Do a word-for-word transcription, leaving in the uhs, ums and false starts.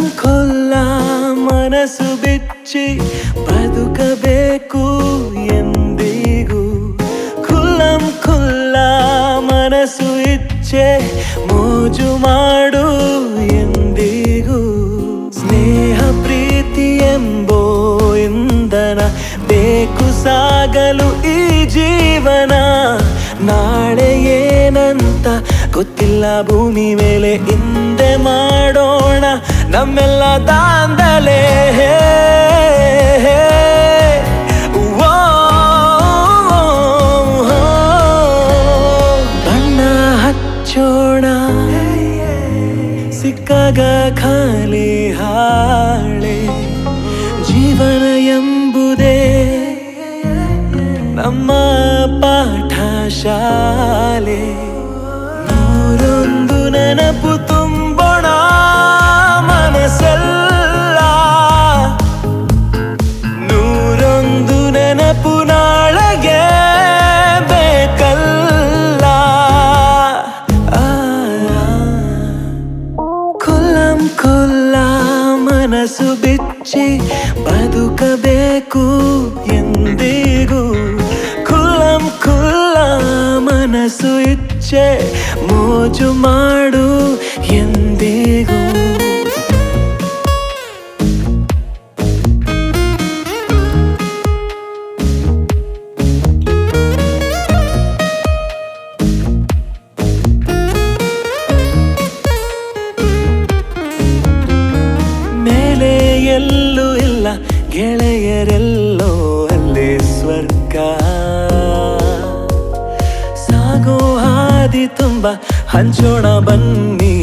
ಖುಲ್ಲ ಮನಸ್ಸು ಬಿಚ್ಚಿ ಬದುಕಬೇಕು ಎಂದಿಗೂ. ಖುಲ್ಲಂ ಖುಲ್ಲ ಮನಸ್ಸು ಇಚ್ಛೆ ಮೋಜು ಮಾಡು ಎಂದಿಗೂ. ಸ್ನೇಹ ಪ್ರೀತಿ ಎಂಬೋ ಇಂಧನ ಬೇಕು ಸಾಗಲು ಈ ಜೀವನ. ನಾಳೆ ಏನಂತ ಗೊತ್ತಿಲ್ಲ ಭೂಮಿ ಮೇಲೆ, ಹಿಂದೆ ಮಾಡೋಣ ನಮ್ಮೆಲ್ಲ ದಾಂಧಲೆ. ಬಣ್ಣ ಹಚ್ಚೋಣ ಸಿಕ್ಕಾಗ ಖಾಲಿ ಹಾಳೆ. ಜೀವನ ಎಂಬುದೇ ನಮ್ಮ ಪಾಠಶಾಲೆ. ನೂರೊಂದು ನೆನಪು ತುಂಬೋಣ ಮನಸ್ಸೆಲ್ಲ. ನೂರೊಂದು ನೆನಪು ನಾಳೆಗೆ ಬೇಕಲ್ಲ. ಖುಲ್ಲಂ ಖುಲ್ಲ ಮನಸ್ಸು ಬಿಚ್ಚಿ ಬದುಕಬೇಕು ಎಂದಿಗೂ. ಖುಲ್ಲಂ ಖುಲ್ಲ ಮನಸ್ಸು ಇಚ್ಛೆ ಮೋಜು ಮಾಡು ಎಂದಿಗೂ. ಮೇಲೆ ಎಲ್ಲೂ ಇಲ್ಲ ಗೆಳೆಯರೆಲ್ಲೋ ಅಲ್ಲೇ ಸ್ವರ್ಗ. ಸಾಗೋ ಹಾದಿ ತುಂಬ ಹಂಚೋಣ ಬನ್ನಿ